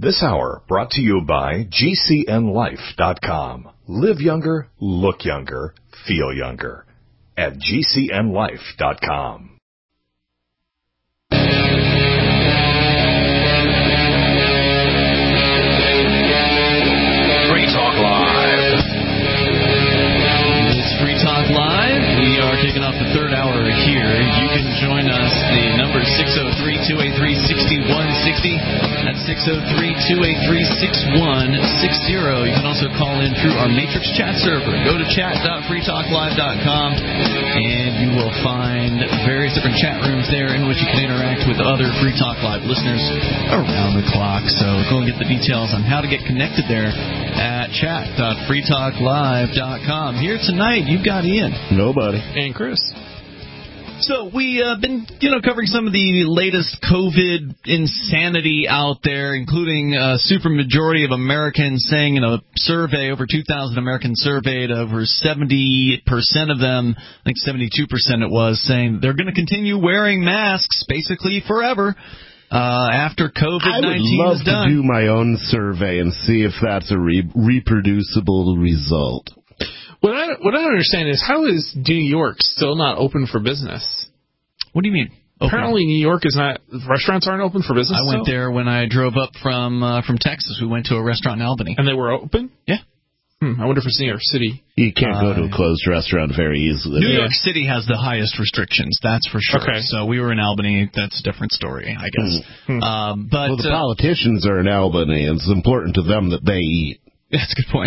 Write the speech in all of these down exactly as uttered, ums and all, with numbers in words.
This hour brought to you by G C N life dot com. Live younger, look younger, feel younger at G C N life dot com. Free Talk Live. It's Free Talk Live. We are kicking off the third hour here. You can join us. The number is six oh three, two eight three, six one six oh. That's six oh three, two eight three, six one six oh. You can also call in through our Matrix chat server. Go to chat dot free talk live dot com and you will find various different chat rooms there in which you can interact with other Free Talk Live listeners around the clock. So go and get the details on how to get connected there at chat dot free talk live dot com. Here tonight, you've got Ian. Nobody. And Chris. So we've uh, been, you know, covering some of the latest COVID insanity out there, including a supermajority of Americans saying in a survey, over two thousand Americans surveyed, over seventy percent of them, I think seventy-two percent it was, saying they're going to continue wearing masks basically forever uh, after COVID nineteen I would love is done. to do my own survey and see if that's a re- reproducible result. What I, what I don't understand is, how is New York still not open for business? What do you mean? Open. Apparently New York is not, restaurants aren't open for business I went still? there when I drove up from uh, from Texas. We went to a restaurant in Albany. And they were open? Yeah. Hmm, I wonder if it's New York City. You can't go Uh, to a closed restaurant very easily. New Yeah. York City has the highest restrictions, that's for sure. Okay. So we were in Albany. That's a different story, I guess. Hmm. Um, but Well, the uh, politicians are in Albany, and it's important to them that they eat. that's a good point.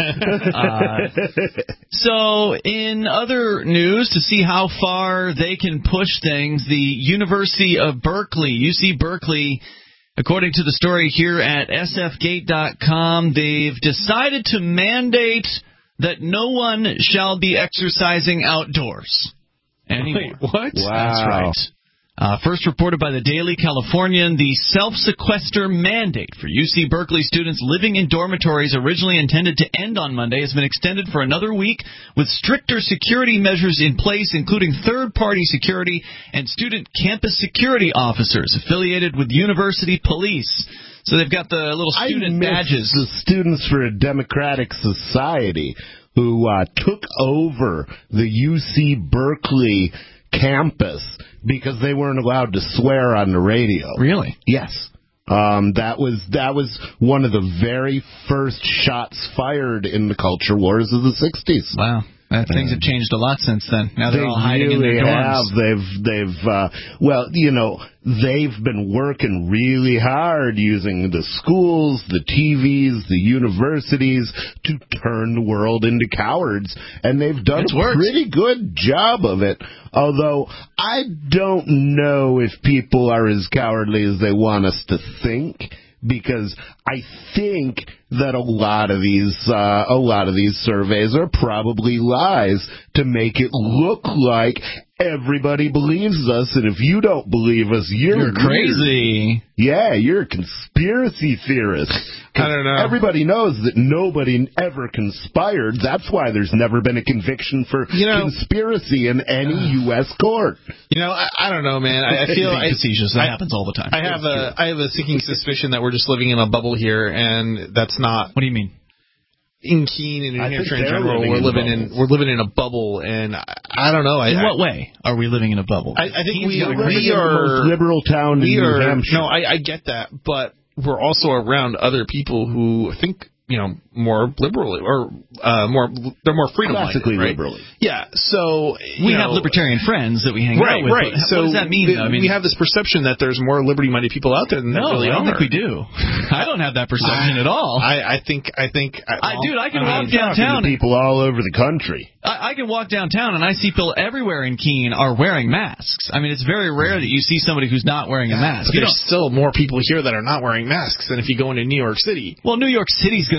uh, so in other news, to see how far they can push things, the University of Berkeley, U C Berkeley, according to the story here at S F gate dot com, they've decided to mandate that no one shall be exercising outdoors anymore. Wait, what? Wow. That's right. Uh, first reported by the Daily Californian, the self-sequester mandate for U C Berkeley students living in dormitories originally intended to end on Monday has been extended for another week with stricter security measures in place, including third-party security and student campus security officers affiliated with university police. So they've got the little student I miss badges. The Students for a Democratic Society who uh, took over the U C Berkeley campus because they weren't allowed to swear on the radio. Really? Yes. Um, that was that was one of the very first shots fired in the culture wars of the sixties. Wow. Uh, things have changed a lot since then. Now they're They all hiding really in their have. dorms. They've, they've, uh, well, you know, they've been working really hard using the schools, the T Vs, the universities to turn the world into cowards, and they've done It's a worked. pretty good job of it. Although I don't know if people are as cowardly as they want us to think, because I think that a lot of these uh, a lot of these surveys are probably lies to make it look like everybody believes us, and if you don't believe us, you're, You're crazy. Yeah, you're a conspiracy theorist. I don't know. Everybody knows that nobody ever conspired. That's why there's never been a conviction for You know- conspiracy in any U S court. You know, I, I don't know, man. I, I feel Being I, facetious. That I- happens all the time. I have a I have a sinking suspicion that we're just living in a bubble here, and that's not. What do you mean? In Keene and New I think Hampshire in they're general, living we're in living in bubbles. we're living in a bubble, and I, I don't know. I, In I, what way are we living in a bubble? I, I think Keene's we got a we great- Living in the are most liberal town in we New are. Hampshire. No, I, I get that, but we're also around other people who think, you know, more liberally or uh, more they're more freedom Classically right? liberally. Yeah. So we you have know, libertarian friends that we hang Right, out with. right. But So what does that mean? th- though? I mean, we have this perception that there's more liberty-minded people out there than there no, really I don't are. think we do. I don't have that perception at all. I, I think I think I, dude, I can I walk mean, downtown. To people all over the country. I, I can walk downtown and I see people everywhere in Keene are wearing masks. I mean, it's very rare that you see somebody who's not wearing a mask. But You there's don't- still more people here that are not wearing masks than if you go into New York City. well, New York City's going to be worse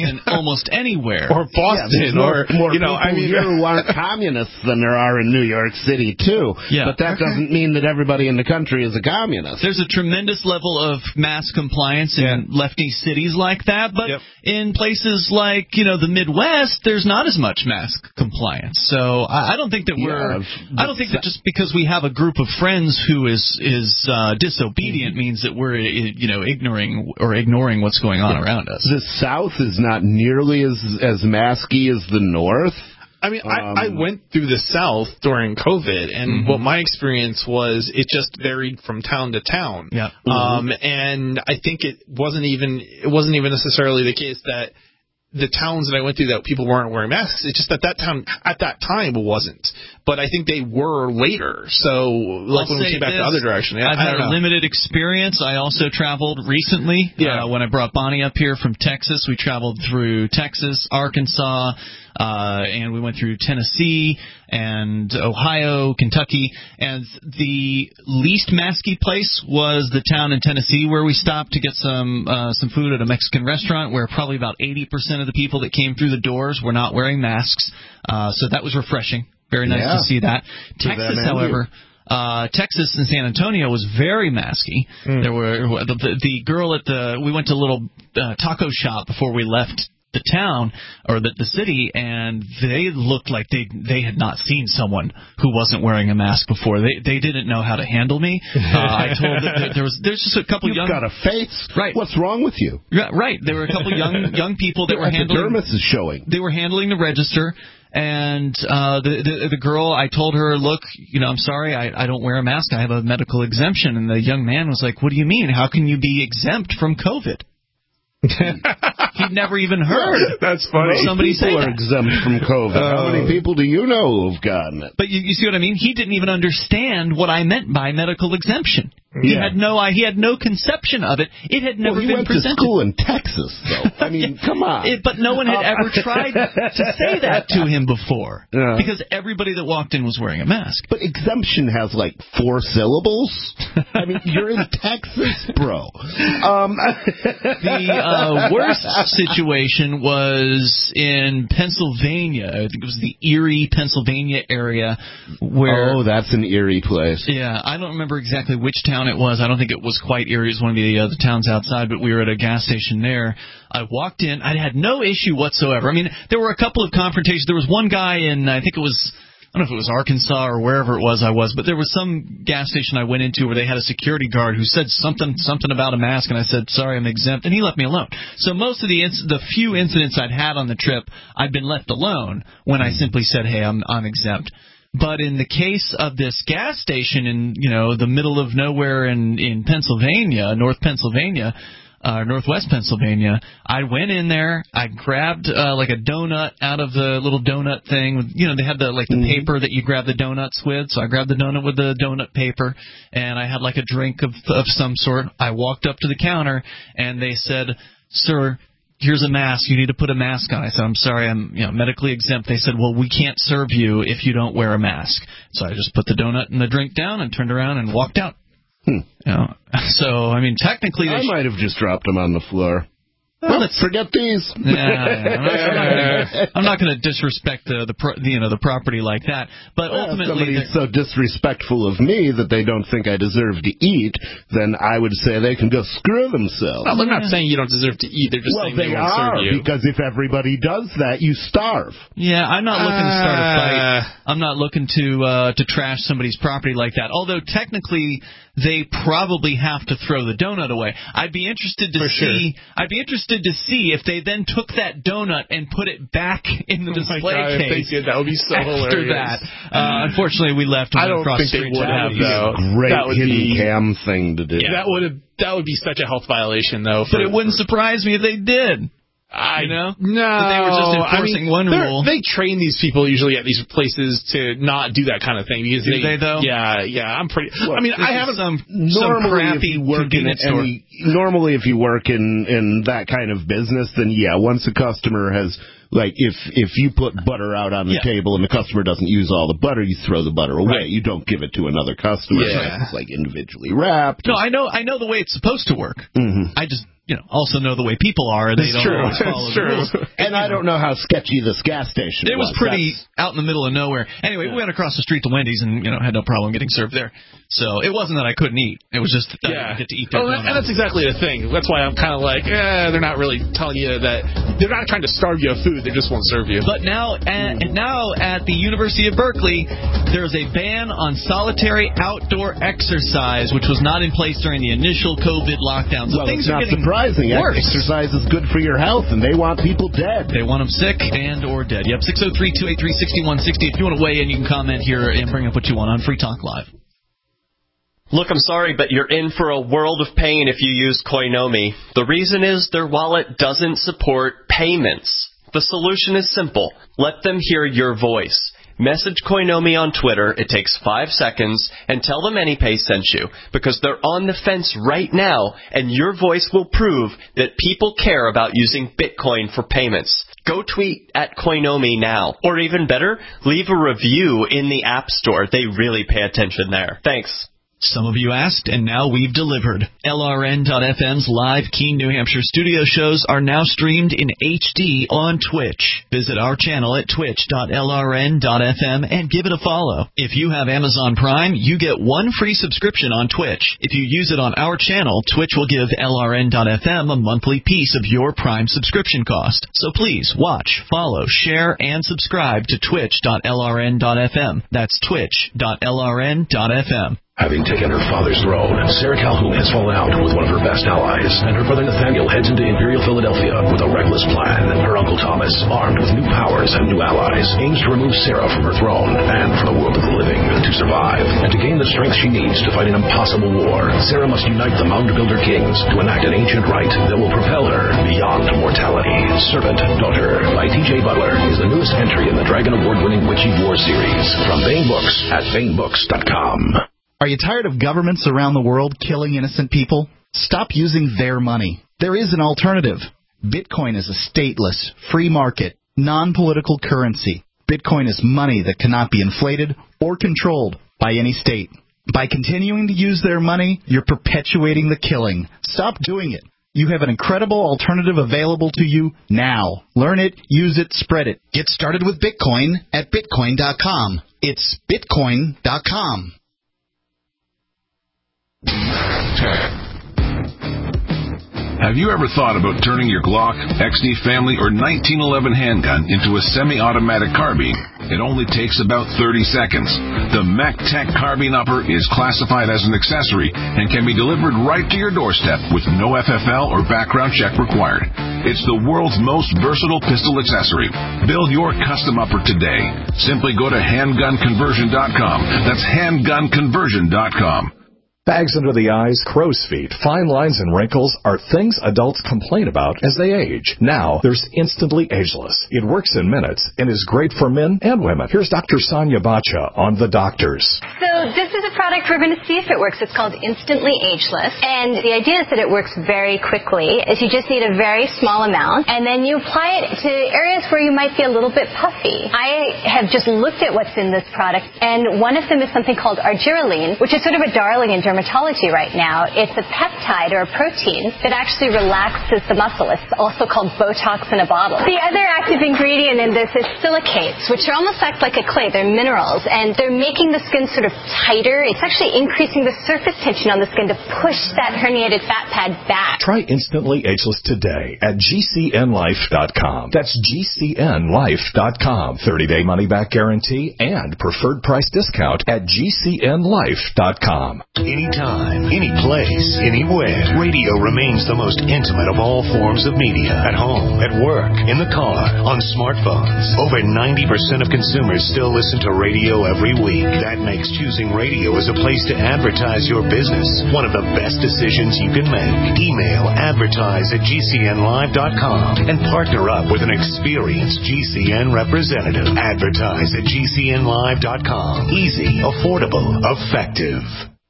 than almost anywhere. Or Boston, yeah, more, or more you know, people I mean, here who aren't communists than there are in New York City too. Yeah. But that doesn't mean that everybody in the country is a communist. There's a tremendous level of mass compliance in Yeah. lefty cities like that, but Yep. in places like, you know, the Midwest, there's not as much mass compliance. So I, I don't think that we're, Yeah, I don't think that just because we have a group of friends who is is uh, disobedient means that we're, you know, ignoring or ignoring what's going on around us. The South is not nearly as as masky as the North. I mean, Um, I, I went through the South during COVID, and Mm-hmm. what my experience was, it just varied from town to town. Yeah. Um, and I think it wasn't even it wasn't even necessarily the case that the towns that I went through that people weren't wearing masks. It's just that that town at that time wasn't. But I think they were later. So like I'll when we say came back this, the other direction, yeah, I've I had don't a know. limited experience. I also traveled recently. Yeah. Uh, when I brought Bonnie up here from Texas, we traveled through Texas, Arkansas, uh, and we went through Tennessee and Ohio, Kentucky. And the least masky place was the town in Tennessee where we stopped to get some uh, some food at a Mexican restaurant, where probably about eighty percent of the people that came through the doors were not wearing masks. Uh, so that was refreshing. Very nice Yeah. to see that. For them Texas, and however, uh, Texas and San Antonio was very masky. Mm. There were the, the, the girl at the we went to a little uh, taco shop before we left the town or the, the city, and they looked like they they had not seen someone who wasn't wearing a mask before. They they didn't know how to handle me. Uh, I told them that there was there's just a couple You've young got a face. Right. What's wrong with you? Yeah, right. There were a couple young young people that Your were handling. epidermis is showing. They were handling the register, and uh, the, the the girl, I told her, look, you know, I'm sorry, I, I don't wear a mask. I have a medical exemption. And the young man was like, what do you mean? How can you be exempt from COVID? He'd never even heard. That's funny. Somebody say People are that. exempt from COVID. How many people do you know who've gotten it? But you, you see what I mean? He didn't even understand what I meant by medical exemption. He Yeah. had no I he had no conception of it. It had never well, he been went presented. to school in Texas, though. I mean, come on. It, but no one had ever tried to say that to him before, Yeah. because everybody that walked in was wearing a mask. But exemption has like four syllables. I mean, you're in Texas, bro. Um, The uh, worst situation was in Pennsylvania. I think it was the Erie, Pennsylvania area where. oh, that's an eerie place. Yeah, I don't remember exactly which town it was. I don't think it was quite Erie. It was one of the, uh, the towns outside, but we were at a gas station there. I walked in. I had no issue whatsoever. I mean, there were a couple of confrontations. There was one guy in, I think it was, I don't know if it was Arkansas or wherever it was I was, but there was some gas station I went into where they had a security guard who said something something about a mask, and I said, sorry, I'm exempt, and he left me alone. So most of the inc- the few incidents I'd had on the trip, I'd been left alone when I simply said, hey, I'm I'm exempt. But in the case of this gas station in, you know, the middle of nowhere in, in Pennsylvania, North Pennsylvania, uh, Northwest Pennsylvania, I went in there, I grabbed, uh, like a donut out of the little donut thing. With, you know, they had the, like the Mm-hmm. paper that you grab the donuts with. So I grabbed the donut with the donut paper, and I had like a drink of, of some sort. I walked up to the counter, and they said, sir, here's a mask. You need to put a mask on. I said, I'm sorry, I'm you know medically exempt. They said, well, we can't serve you if you don't wear a mask. So I just put the donut and the drink down and turned around and walked out. Hmm. You know, so I mean, technically, they I sh- might have just dropped them on the floor. Well, Well, let's- forget these. Yeah, yeah, I'm not going to disrespect the the pro, you know the property like that, but Well, if ultimately, somebody's so disrespectful of me that they don't think I deserve to eat, then I would say they can go screw themselves. Well, they're not saying you don't deserve to eat. They're just Well, saying they they won't are, serve you. because if everybody does that, you starve. yeah, I'm not looking to start a fight. Uh, I'm not looking to uh, to trash somebody's property like that. Although technically, they probably have to throw the donut away. I'd be interested to For see. I'd be interested to see if they then took that donut and put it back in the Oh my display God, if case. they did, that would be so after hilarious. that. Uh, unfortunately, we left. And I went don't across think the they street would to have, Applebee's. though. Great That would hidden be- cam thing to do. That would have that would be such a health violation, though. But for- it wouldn't surprise me if they did. I You know? no. But they were just enforcing I mean, one they're- rule. They train these people usually at these places to not do that kind of thing because Do they, they, though? Yeah, yeah. I'm pretty. Well, I mean, This I is haven't. some Normally, some if crappy you work in convenience store. any, normally if you work in in that kind of business, then yeah, once a customer has like if if you put butter out on the Yeah. table and the customer doesn't use all the butter, you throw the butter away. Right. You don't give it to another customer. Yeah. It's like individually wrapped. No, I know. I know the way it's supposed to work. Mhm. I just you know, also know the way people are. They it's don't true. always follow it's the true. rules. And I don't know how sketchy this gas station It was was. pretty That's... out in the middle of nowhere. Anyway, yeah. we went across the street to Wendy's and, you know, had no problem getting served there. So it wasn't that I couldn't eat. It was just that yeah. I didn't get to eat there. Oh, and that's exactly the thing. That's why I'm kind of like, eh, they're not really telling you that. They're not trying to starve you of food. They just won't serve you. But now at, mm. now at the University of Berkeley, there's a ban on solitary outdoor exercise, which was not in place during the initial COVID lockdown. So well, things it's are not getting surprising. worse. Exercise is good for your health, and they want people dead. They want them sick and or dead. Yep, six oh three, two eight three, six one six oh. If you want to weigh in, you can comment here and bring up what you want on Free Talk Live. Look, I'm sorry, but you're in for a world of pain if you use Coinomi. The reason is their wallet doesn't support payments. The solution is simple. Let them hear your voice. Message Coinomi on Twitter, it takes five seconds, and tell them AnyPay sent you, because they're on the fence right now, and your voice will prove that people care about using Bitcoin for payments. Go tweet at Coinomi now. Or even better, leave a review in the App Store. They really pay attention there. Thanks. Some of you asked, and now we've delivered. L R N dot F M's live Keene, New Hampshire studio shows are now streamed in H D on Twitch. Visit our channel at twitch dot L R N dot F M and give it a follow. If you have Amazon Prime, you get one free subscription on Twitch. If you use it on our channel, Twitch will give L R N dot F M a monthly piece of your Prime subscription cost. So please watch, follow, share, and subscribe to twitch dot L R N dot F M. That's twitch dot L R N dot F M. Having taken her father's throne, Sarah Calhoun has fallen out with one of her best allies, and her brother Nathaniel heads into Imperial Philadelphia with a reckless plan. Her uncle Thomas, armed with new powers and new allies, aims to remove Sarah from her throne and from the world of the living. To survive, and to gain the strength she needs to fight an impossible war, Sarah must unite the Mound Builder Kings to enact an ancient rite that will propel her beyond mortality. Servant Daughter by T J Butler is the newest entry in the Dragon Award-winning Witchy War series from Baen Books at baen books dot com. Are you tired of governments around the world killing innocent people? Stop using their money. There is an alternative. Bitcoin is a stateless, free market, non-political currency. Bitcoin is money that cannot be inflated or controlled by any state. By continuing to use their money, you're perpetuating the killing. Stop doing it. You have an incredible alternative available to you now. Learn it, use it, spread it. Get started with Bitcoin at bitcoin dot com. It's bitcoin dot com. Have you ever thought about turning your Glock, X D Family, or nineteen eleven handgun into a semi-automatic carbine? It only takes about thirty seconds. The MacTech Carbine Upper is classified as an accessory and can be delivered right to your doorstep with no F F L or background check required. It's the world's most versatile pistol accessory. Build your custom upper today. Simply go to handgun conversion dot com. That's handgun conversion dot com. Bags under the eyes, crow's feet, fine lines, and wrinkles are things adults complain about as they age. Now, there's Instantly Ageless. It works in minutes and is great for men and women. Here's Doctor Sonia Bacha on The Doctors. So this is a product we're going to see if it works. It's called Instantly Ageless. And the idea is that it works very quickly. Is you just need a very small amount, and then you apply it to areas where you might be a little bit puffy. I have just looked at what's in this product, and one of them is something called argireline, which is sort of a darling in dermatology right now. It's a peptide or a protein that actually relaxes the muscle. It's also called Botox in a bottle. The other active ingredient in this is silicates, which are almost act like a clay. They're minerals, and they're making the skin sort of tighter. It's actually increasing the surface tension on the skin to push that herniated fat pad back. Try Instantly Ageless today at G C N life dot com. That's G C N life dot com. thirty-day money-back guarantee and preferred price discount at G C N life dot com. Anytime, any place, anywhere, radio remains the most intimate of all forms of media. At home, at work, in the car, on smartphones. Over ninety percent of consumers still listen to radio every week. That makes choosing radio as a place to advertise your business one of the best decisions you can make. Email advertise at G C N live dot com and partner up with an experienced G C N representative. Advertise at G C N live dot com. Easy, affordable, effective.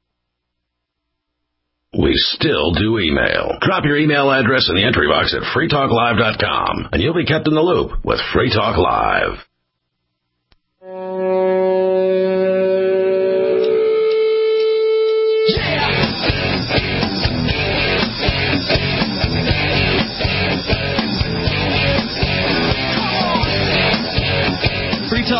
We still do email. Drop your email address in the entry box at free talk live dot com, and you'll be kept in the loop with Free Talk Live.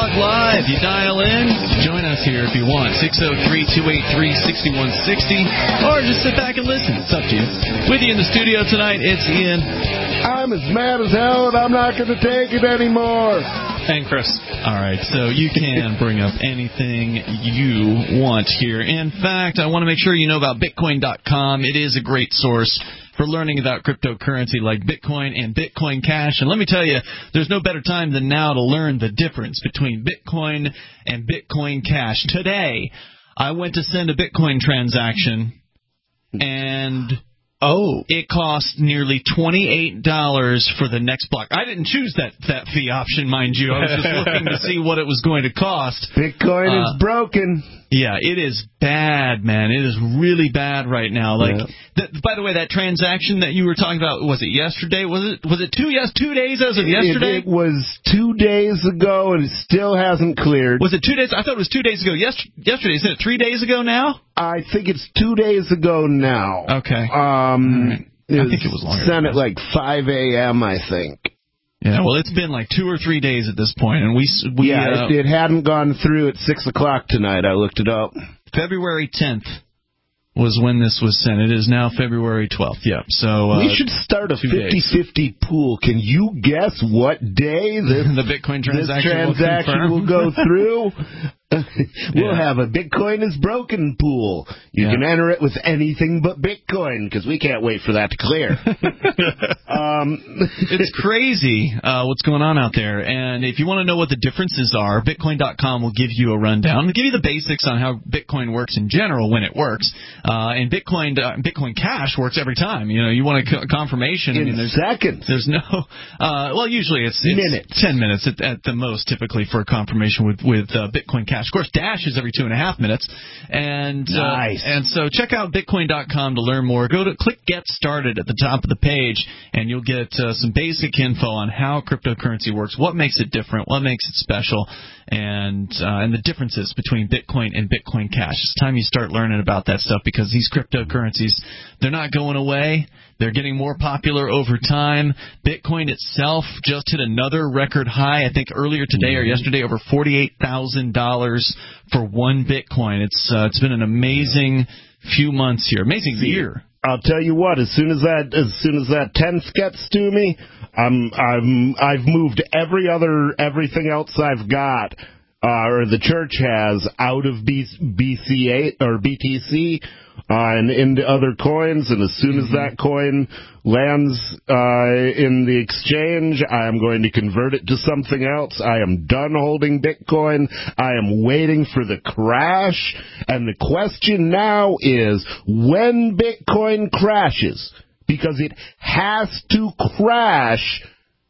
Talk Live. You dial in, join us here if you want. six oh three, two eight three, six one six oh. Or just sit back and listen. It's up to you. With you in the studio tonight, it's Ian. I'm as mad as hell, and I'm not going to take it anymore. And Chris. All right, so you can bring up anything you want here. In fact, I want to make sure you know about Bitcoin dot com. It is a great source for learning about cryptocurrency like Bitcoin and Bitcoin Cash. And let me tell you, there's no better time than now to learn the difference between Bitcoin and Bitcoin Cash. Today, I went to send a Bitcoin transaction, and oh, it cost nearly twenty-eight dollars for the next block. I didn't choose that, that fee option, mind you. I was just looking to see what it was going to cost. Bitcoin uh, is broken. Yeah, it is bad, man. It is really bad right now. Like, yeah. th- by the way, that transaction that you were talking about, was it yesterday? Was it was it two yes two days as of yesterday? It, it was two days ago, and it still hasn't cleared. Was it two days? I thought it was two days ago. Yes, yesterday. Isn't it three days ago now? I think it's two days ago now. Okay. Um, right. I think it was longer. Sent at like five a.m., I think. Yeah, well, it's been like two or three days at this point, and we we yeah, uh, it, it hadn't gone through at six o'clock tonight. I looked it up. February tenth was when this was sent. It is now February twelfth. Yeah, so uh, we should start a fifty-fifty pool. Can you guess what day this the Bitcoin transaction, this transaction will, will go through? We'll yeah. have a Bitcoin is broken pool. You yeah. can enter it with anything but Bitcoin, because we can't wait for that to clear. um, it's crazy uh, what's going on out there. And if you want to know what the differences are, Bitcoin dot com will give you a rundown. It'll give you the basics on how Bitcoin works in general when it works. Uh, and Bitcoin uh, Bitcoin Cash works every time. You know, you want a co- confirmation. In I mean, there's, seconds. There's no... Uh, well, usually it's, it's minutes. ten minutes at, at the most, typically, for a confirmation with, with uh, Bitcoin Cash. Of course, Dash is every two and a half minutes. And nice. Uh, and so check out Bitcoin dot com to learn more. Go to click Get Started at the top of the page, and you'll get uh, some basic info on how cryptocurrency works, what makes it different, what makes it special, and uh, and the differences between Bitcoin and Bitcoin Cash. It's time you start learning about that stuff, because these cryptocurrencies, they're not going away. They're getting more popular over time. Bitcoin itself just hit another record high, I think earlier today or yesterday, over forty-eight thousand dollars for one Bitcoin. It's uh, it's been an amazing few months here, amazing year. I'll tell you what, as soon as that as soon as that tenth gets to me, I'm I'm I've moved every other everything else I've got, uh, or the church has, out of B C eight or B T C. Uh, and into other coins, and as soon as that coin lands uh, in the exchange, I am going to convert it to something else. I am done holding Bitcoin. I am waiting for the crash, and the question now is, when Bitcoin crashes, because it has to crash,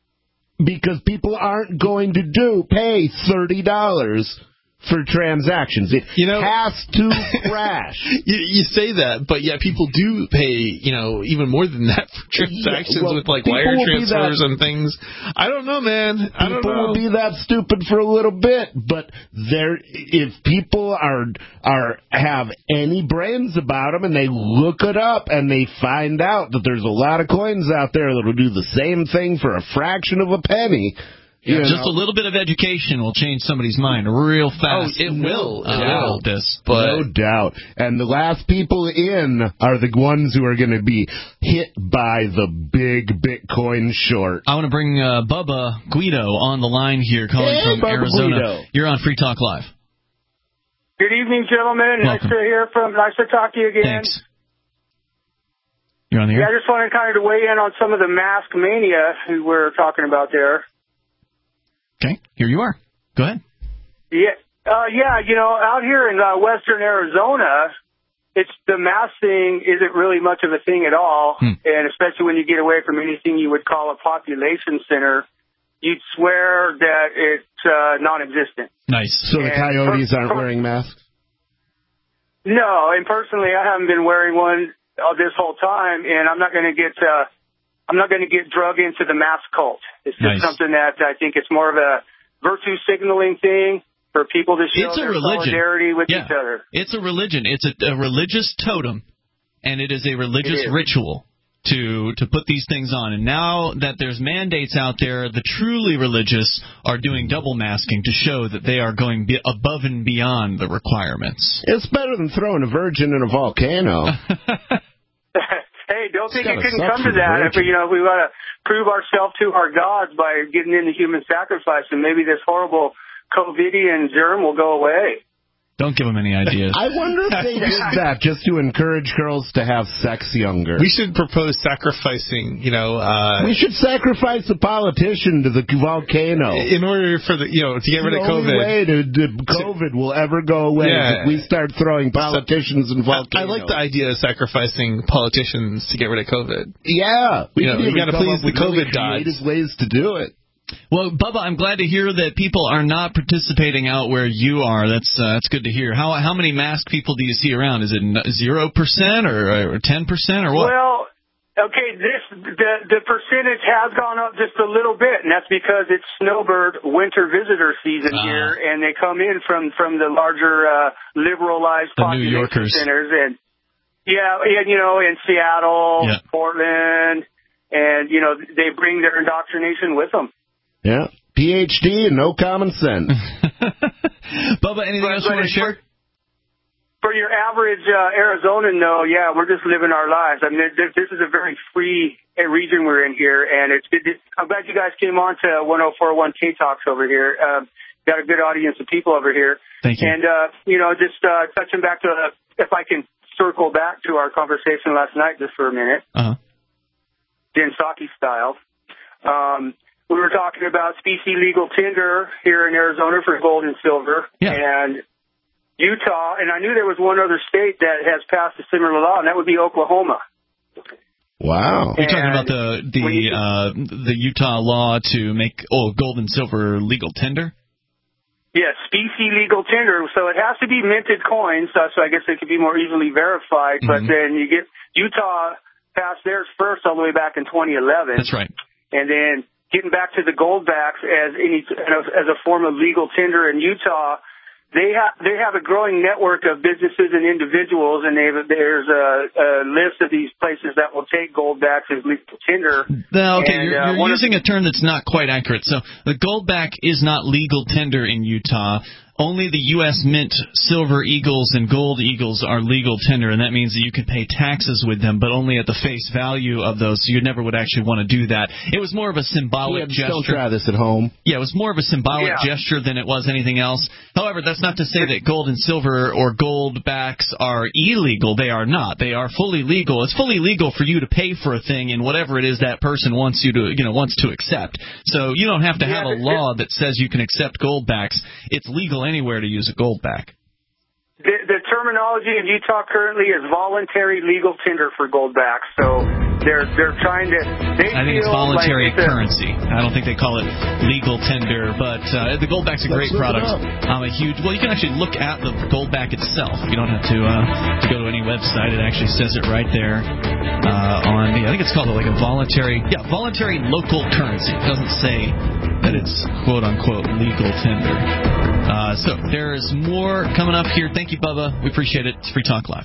because people aren't going to do pay thirty dollars for transactions. It you know, has to crash. you, you say that, but yeah, people do pay, you know, even more than that for transactions yeah, well, with like wire transfers that, and things. I don't know, man. I don't know. People will be that stupid for a little bit, but there, if people are are have any brains about them and they look it up and they find out that there's a lot of coins out there that will do the same thing for a fraction of a penny. Yeah, just know. a little bit of education will change somebody's mind real fast. Oh, it will. It will. This, but no doubt. And the last people in are the ones who are going to be hit by the big Bitcoin short. I want to bring uh, Bubba Guido on the line here, calling hey, from Bubba Arizona. Guido. You're on Free Talk Live. Good evening, gentlemen. Welcome. Nice to hear from. Nice to talk to you again. Thanks. You're on the air. Yeah, I just wanted kind of to weigh in on some of the mask mania who we're talking about there. Okay, here you are. Go ahead. Yeah, uh, yeah. You know, out here in uh, western Arizona, it's the mask thing isn't really much of a thing at all, hmm. and especially when you get away from anything you would call a population center, you'd swear that it's uh, non-existent. Nice. So the and coyotes per- aren't per- wearing masks? No, and personally, I haven't been wearing one uh, this whole time, and I'm not going to get. Uh, I'm not going to get drug into the mask cult. It's just nice. something that I think it's more of a virtue signaling thing for people to show it's a their religion. solidarity with yeah. each other. It's a religion. It's a, a religious totem, and it is a religious is. ritual. to to put these things on. And now that there's mandates out there, the truly religious are doing double masking to show that they are going be above and beyond the requirements. It's better than throwing a virgin in a volcano. Hey, don't think It's it gotta couldn't suck come for to the that. If, virgin. you know, we want to prove ourselves to our gods by getting into human sacrifice, and maybe this horrible COVIDian germ will go away. Don't give them any ideas. I wonder if they did that just to encourage girls to have sex younger. We should propose sacrificing, you know... Uh, we should sacrifice a politician to the volcano. In order for the, you know, to get rid of COVID. The only way to, to COVID will ever go away Yeah. is if we start throwing politicians in volcanoes. I like the idea of sacrificing politicians to get rid of COVID. Yeah. We, you know, we got to please the COVID really gods. ways to do it. Well, Bubba, I'm glad to hear that people are not participating out where you are. That's uh, that's good to hear. How how many masked people do you see around? Is it zero percent or ten percent or what? Well, okay, this the the percentage has gone up just a little bit, and that's because it's snowbird winter visitor season Ah. here, and they come in from from the larger uh, liberalized The New population Yorkers. centers, and yeah, and you know, in Seattle, Yeah. Portland, and you know, they bring their indoctrination with them. Yeah. P H D and no common sense. Bubba, anything But- else you but want to it's share? For your average uh, Arizonan, though, yeah, we're just living our lives. I mean, this, this is a very free uh, region we're in here, and it's. It, it, I'm glad you guys came on to one oh four point one K Talks over here. Um, got a good audience of people over here. Thank you. And uh, you know, just uh, touching back to, uh, if I can circle back to our conversation last night just for a minute, Uh-huh. Dinsaki style. Um, we were talking about specie legal tender here in Arizona for gold and silver, Yeah. and Utah, and I knew there was one other state that has passed a similar law, and that would be Oklahoma. Wow. You're talking And about the the when you- uh, the Utah law to make oh gold and silver legal tender? Yes, specie legal tender. So it has to be minted coins, so, so I guess it could be more easily verified. But Mhm. then you get Utah passed theirs first all the way back in twenty eleven. That's right. And then getting back to the gold backs as any as a form of legal tender in Utah, they have they have a growing network of businesses and individuals, and they've, there's a, a list of these places that will take gold backs as legal tender. No, okay, And, you're, uh, you're one of- using a term that's not quite accurate. So the goldback is not legal tender in Utah. Only the U S Mint silver eagles and gold eagles are legal tender, and that means that you can pay taxes with them, but only at the face value of those. So you never would actually want to do that. It was more of a symbolic Yeah, just don't gesture. try this at home. Yeah, it was more of a symbolic Yeah. gesture than it was anything else. However, that's not to say that gold and silver or gold backs are illegal. They are not. They are fully legal. It's fully legal for you to pay for a thing in whatever it is that person wants you to, you know, wants to accept. So you don't have to have Yeah, a but- law that says you can accept gold backs. It's legal anywhere to use a gold back. The, the terminology in Utah currently is voluntary legal tender for gold backs. So they're they're trying to. They I think it's feel voluntary like it's a- currency. I don't think they call it legal tender, but uh, the Goldback's a great Let's look product. it up. I'm a huge. Well, you can actually look at the Goldback itself. You don't have to uh, to go to any website. It actually says it right there uh, on the. I think it's called like a voluntary. Yeah, voluntary local currency. It doesn't say that it's quote unquote legal tender. Uh, so there's more coming up here. Thank you, Bubba. We appreciate it. It's Free Talk Live.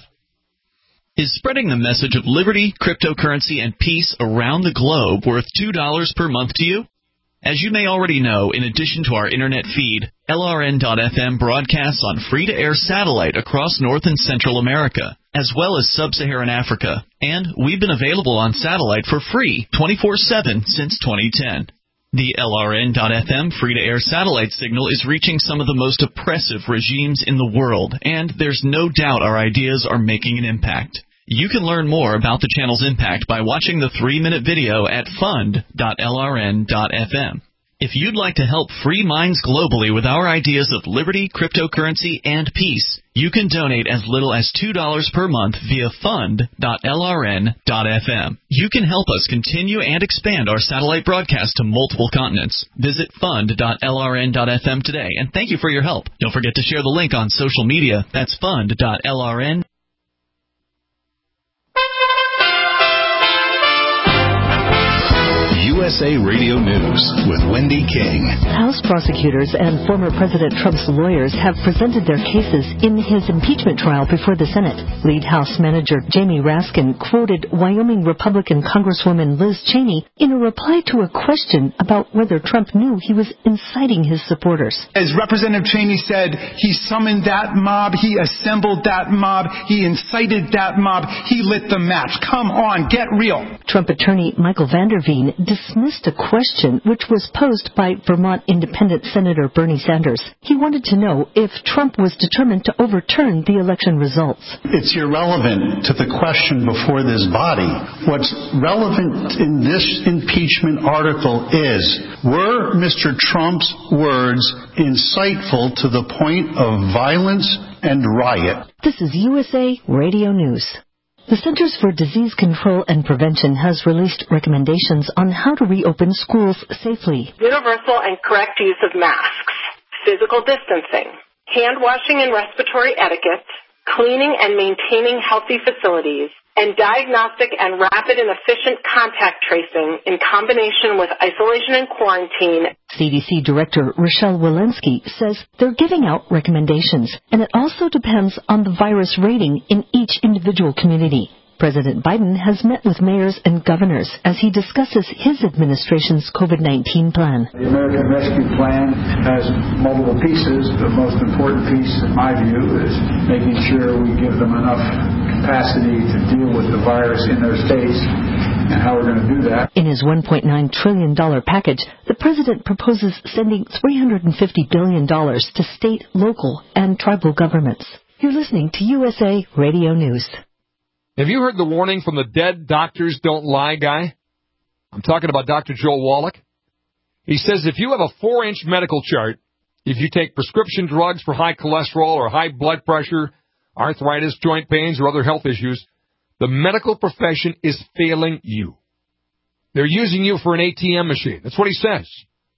Is spreading the message of liberty, cryptocurrency, and peace around the globe worth two dollars per month to you? As you may already know, in addition to our internet feed, L R N dot F M broadcasts on free-to-air satellite across North and Central America, as well as Sub-Saharan Africa. And we've been available on satellite for free twenty-four seven since twenty ten. The L R N dot F M free-to-air satellite signal is reaching some of the most oppressive regimes in the world, and there's no doubt our ideas are making an impact. You can learn more about the channel's impact by watching the three-minute video at fund dot L R N dot F M. If you'd like to help free minds globally with our ideas of liberty, cryptocurrency, and peace, you can donate as little as two dollars per month via fund dot L R N dot F M. You can help us continue and expand our satellite broadcast to multiple continents. Visit fund dot L R N dot F M today, and thank you for your help. Don't forget to share the link on social media. That's fund dot L R N. U S A Radio News with Wendy King. House prosecutors and former President Trump's lawyers have presented their cases in his impeachment trial before the Senate. Lead House Manager Jamie Raskin quoted Wyoming Republican Congresswoman Liz Cheney in a reply to a question about whether Trump knew he was inciting his supporters. As Representative Cheney said, he summoned that mob, he assembled that mob, he incited that mob, he lit the match. Come on, get real. Trump attorney Michael Vanderveen dismissed a question which was posed by Vermont Independent Senator Bernie Sanders. He wanted to know if Trump was determined to overturn the election results. It's irrelevant to the question before this body. What's relevant in this impeachment article is, were Mister Trump's words insightful to the point of violence and riot? This is U S A Radio News. The Centers for Disease Control and Prevention has released recommendations on how to reopen schools safely. Universal and correct use of masks, physical distancing, hand washing and respiratory etiquette, cleaning and maintaining healthy facilities, and diagnostic and rapid and efficient contact tracing in combination with isolation and quarantine. C D C Director Rochelle Walensky says they're giving out recommendations, and it also depends on the virus rating in each individual community. President Biden has met with mayors and governors as he discusses his administration's COVID nineteen plan. The American Rescue Plan has multiple pieces. The most important piece, in my view, is making sure we give them enough capacity to deal with the virus in their states and how we're going to do that. In his one point nine trillion dollars package, the president proposes sending three hundred fifty billion dollars to state, local, and tribal governments. You're listening to U S A Radio News. Have you heard the warning from the dead doctors don't lie guy? I'm talking about Doctor Joel Wallach. He says if you have a four-inch medical chart, if you take prescription drugs for high cholesterol or high blood pressure, arthritis, joint pains, or other health issues, the medical profession is failing you. They're using you for an A T M machine. That's what he says.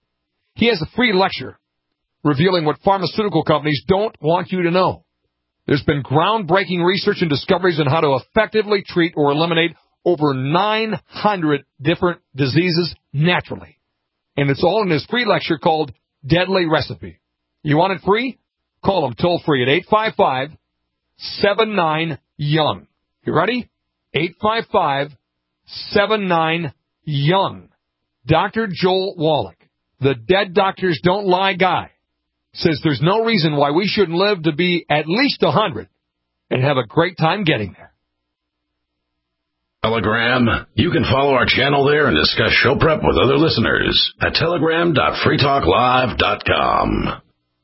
He has a free lecture revealing what pharmaceutical companies don't want you to know. There's been groundbreaking research and discoveries on how to effectively treat or eliminate over nine hundred different diseases naturally. And it's all in his free lecture called Deadly Recipe. You want it free? Call him toll free at eight five five, seven nine, young. You ready? eight five five, seven nine, young. Doctor Joel Wallach, the dead doctors don't lie guy, says there's no reason why we shouldn't live to be at least one hundred and have a great time getting there. Telegram. You can follow our channel there and discuss show prep with other listeners at telegram dot free talk live dot com.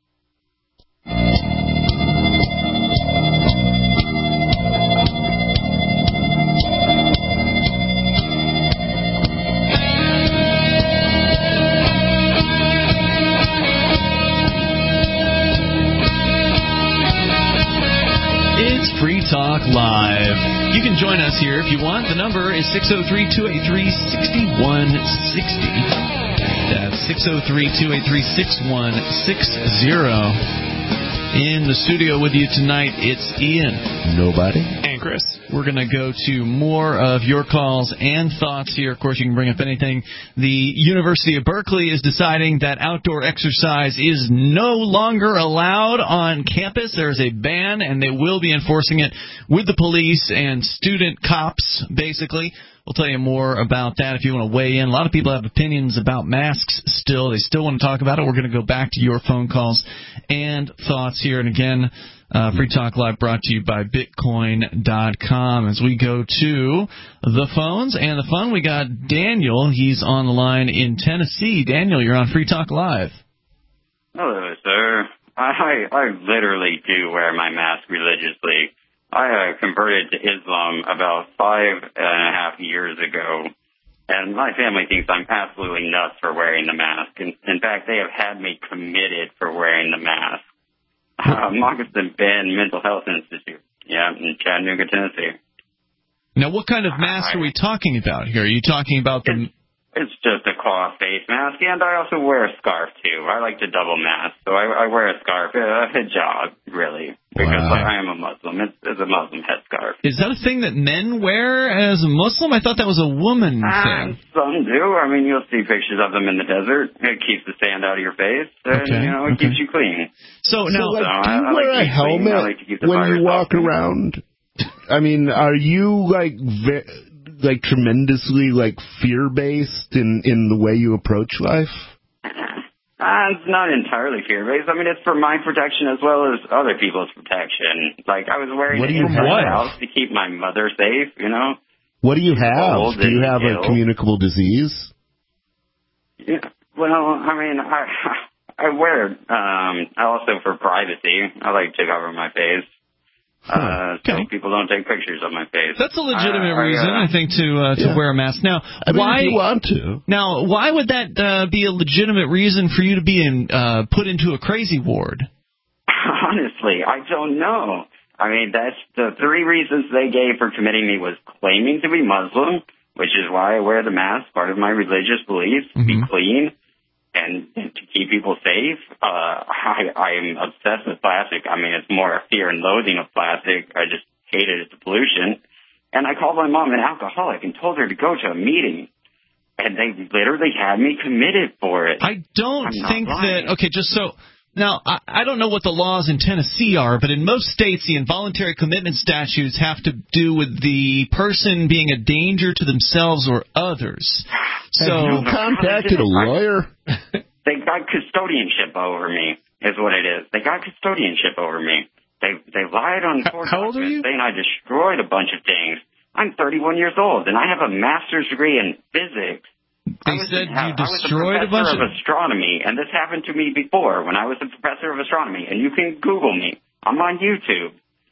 Free Talk Live. You can join us here if you want. The number is six oh three, two eight three, six one six oh. That's six oh three, two eight three, six one six oh. In the studio with you tonight, it's Ian. Nobody. And Chris. We're going to go to more of your calls and thoughts here. Of course, you can bring up anything. The University of Berkeley is deciding that outdoor exercise is no longer allowed on campus. There's a ban, and they will be enforcing it with the police and student cops, basically. We'll tell you more about that if you want to weigh in. A lot of people have opinions about masks still. They still want to talk about it. We're going to go back to your phone calls and thoughts here. And again, uh, Free Talk Live brought to you by Bitcoin dot com. As we go to the phones and the fun, we got Daniel. He's on the line in Tennessee. Daniel, you're on Free Talk Live. Hello, sir. I, I literally do wear my mask religiously. I uh, converted to Islam about five and a half years ago, and my family thinks I'm absolutely nuts for wearing the mask. In, in fact, they have had me committed for wearing the mask. Uh, Moccasin Bend Mental Health Institute, yeah, in Chattanooga, Tennessee. Now, what kind of mask are we talking about here? Are you talking about the... It's just a cloth face mask, and I also wear a scarf, too. I like to double mask, so I, I wear a scarf, a hijab, really. Because Wow. I am a Muslim. It's, it's a Muslim headscarf. Is that a thing that men wear as a Muslim? I thought that was a woman thing. Uh, some do. I mean, you'll see pictures of them in the desert. It keeps the sand out of your face, and, Okay, you know, it okay. keeps you clean. So now, so, like, So do you I- I wear like to a keep clean. I helmet like to keep the when virus you walk off me. around? I mean, are you like ve- like tremendously like fear based in in the way you approach life? Uh, it's not entirely fear-based. I mean, it's for my protection as well as other people's protection. Like, I was wearing What it do you inside have? the house to keep my mother safe, you know? What do you have? old Do you and have a ill. communicable disease? Yeah. Well, I mean, I I wear it um, also for privacy. I like to cover my face. Uh, so people don't take pictures of my face. That's a legitimate I, I, reason, uh, I think, to uh, to yeah. wear a mask. Now, I mean, why if you want to. Now, why would that uh, be a legitimate reason for you to be in, uh, put into a crazy ward? Honestly, I don't know. I mean, that's the three reasons they gave for committing me was claiming to be Muslim, which is why I wear the mask, part of my religious beliefs, to be clean, and to keep people safe. Uh, I, I am obsessed with plastic. I mean, it's more a fear and loathing of plastic. I just hate it. It's a pollution. And I called my mom an alcoholic and told her to go to a meeting. And they literally had me committed for it. I don't I'm not think lying. that. Okay, just so. Now, I, I don't know what the laws in Tennessee are, but in most states, the involuntary commitment statutes have to do with the person being a danger to themselves or others. So, Have you contacted a lawyer? They got custodianship over me, is what it is. They got custodianship over me. They they lied on court documents saying I destroyed a bunch of things. I'm thirty-one years old, and I have a master's degree in physics. They said you destroyed a I was a bunch professor of... of astronomy, and this happened to me before when I was a professor of astronomy. And you can Google me. I'm on YouTube.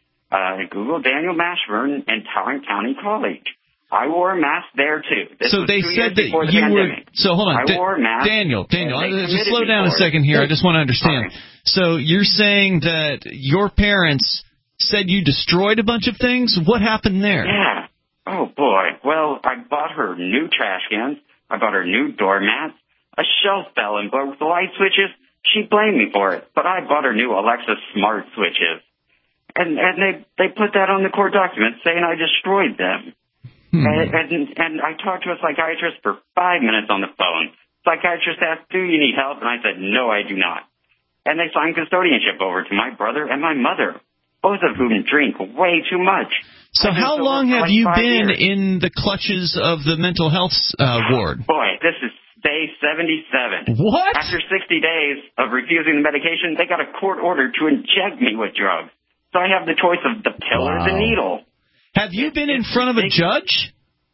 Uh, Google Daniel Mashburn and Tarrant County College. I wore a mask there, too. This So was they two said years that before the you were... pandemic. So hold on. I Da- wore a mask. Daniel, Daniel, and they I- just committed slow me down a for it. second here. I just want to understand. So you're saying that your parents said you destroyed a bunch of things? What happened there? Yeah. Oh, boy. Well, I bought her new trash cans. I bought her new doormats. A shelf fell and broke the light switches. She blamed me for it, but I bought her new Alexa smart switches. And and they, they put that on the court documents saying I destroyed them. Hmm. And, and and I talked to a psychiatrist for five minutes on the phone. Psychiatrist asked, do you need help? And I said, no, I do not. And they signed custodianship over to my brother and my mother, both of whom drink way too much. So I've been how sober long for have like you five been years. in the clutches of the mental health uh, ward? Boy, this is day seventy-seven. What? After sixty days of refusing the medication, they got a court order to inject me with drugs. So I have the choice of the pill or the Wow. needle. Have you been in front of a judge?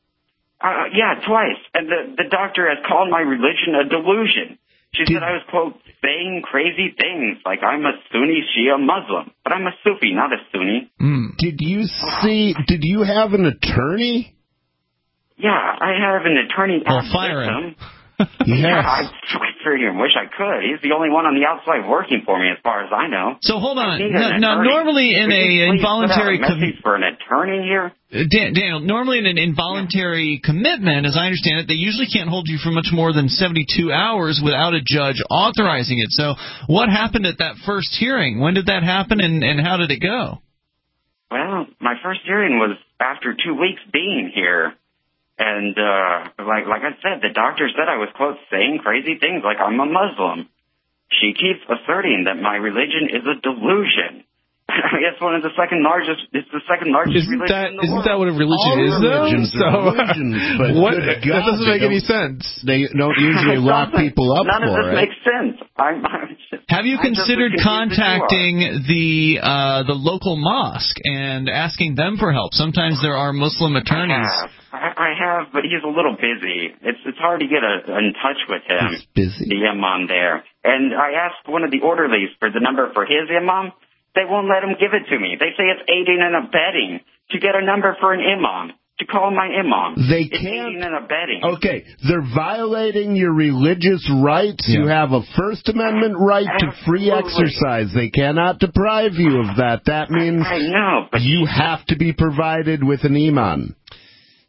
Uh, yeah, twice. And the, the doctor has called my religion a delusion. She said I was, quote, saying crazy things, like I'm a Sunni Shia Muslim. But I'm a Sufi, not a Sunni. Did you see? Did you have an attorney? Yeah, I have an attorney Well, ad fire litem. Yes. Yeah, I, I freaking wish I could. He's the only one on the outside working for me, as far as I know. So hold on. I need Now, an now attorney. normally in Could a you please involuntary put out a com- message for an attorney here. Uh, Dan- Daniel, normally in an involuntary commitment, as I understand it, they usually can't hold you for much more than seventy-two hours without a judge authorizing it. So what happened at that first hearing? When did that happen, and, and how did it go? Well, my first hearing was after two weeks being here. And, uh, like, like I said, the doctor said I was, quote, saying crazy things like I'm a Muslim. She keeps asserting that my religion is a delusion. I guess one of the second largest, it's the second largest Isn't religion that in the isn't world. that what a religion All is though? religions So are religions, but what? good That God, doesn't they make any don't- sense. They don't usually It lock doesn't. people up None for of this it. makes sense. I'm, I'm just, Have you I'm just as considered confused as you are. contacting the uh, the local mosque and asking them for help? Sometimes there are Muslim attorneys. I have, I, I have, but he's a little busy. It's it's hard to get a, in touch with him. He's busy. The imam there, and I asked one of the orderlies for the number for his imam. They won't let him give it to me. They say it's aiding and abetting to get a number for an imam, to call my imam. They it's can't- aiding and abetting. Okay, they're violating your religious rights. You have a First Amendment right to free Absolutely. exercise. They cannot deprive you of that. That means I know, but you have to be provided with an imam.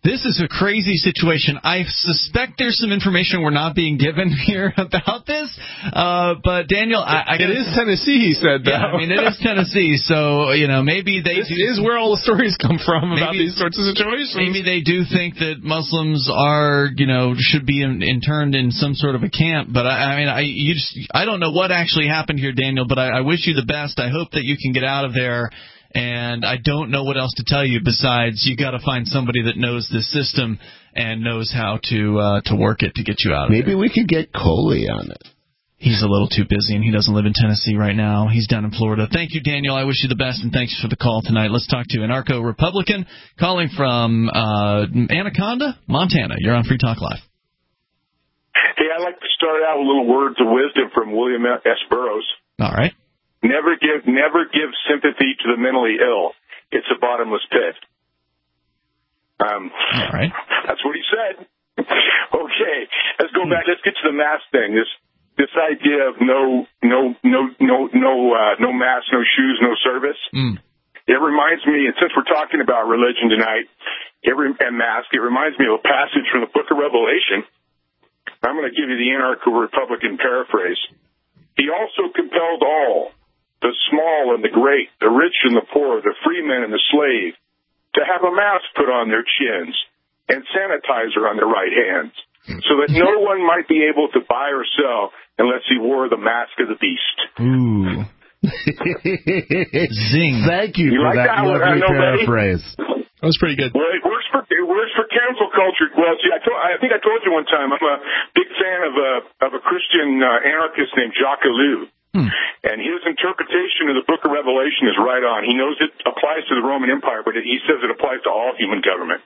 This is a crazy situation. I suspect there's some information we're not being given here about this. Uh, but, Daniel, I, I It is Tennessee, he said, though. Yeah, I mean, it is Tennessee, so, you know, maybe they This do, is where all the stories come from about maybe, these sorts of situations. Maybe they do think that Muslims are, you know, should be in, interned in some sort of a camp. But, I, I mean, I you just, I don't know what actually happened here, Daniel, but I, I wish you the best. I hope that you can get out of there. And I don't know what else to tell you besides you got to find somebody that knows this system and knows how to uh, to work it to get you out of Maybe there. we could get Coley on it. He's a little too busy, and he doesn't live in Tennessee right now. He's down in Florida. Thank you, Daniel. I wish you the best, and thanks for the call tonight. Let's talk to anarcho-Republican calling from uh, Anaconda, Montana. You're on Free Talk Live. Hey, I'd like to start out with little words of wisdom from William S. Burroughs. All right. Never give, never give sympathy to the mentally ill. It's a bottomless pit. Um, All right. That's what he said. Okay, let's go back. Let's get to the mask thing. This this idea of no no no no no uh, no mask, no shoes, no service. Mm. It reminds me, and since we're talking about religion tonight, it re- and mask, it reminds me of a passage from the Book of Revelation. I'm going to give you the anarcho-Republican paraphrase. He also compelled all, the small and the great, the rich and the poor, the free man and the slave, to have a mask put on their chins and sanitizer on their right hands, so that no one might be able to buy or sell unless he wore the mask of the beast. Ooh. Zing. Thank you, You for like that that one, lovely I know, buddy? paraphrase. That was pretty good. Well, it works for it works for cancel culture. Well, see, I, told, I think I told you one time I'm a big fan of a of a Christian uh, anarchist named Jacques Ellul. Hmm. And his interpretation of the Book of Revelation is right on. He knows it applies to the Roman Empire, but he says it applies to all human government.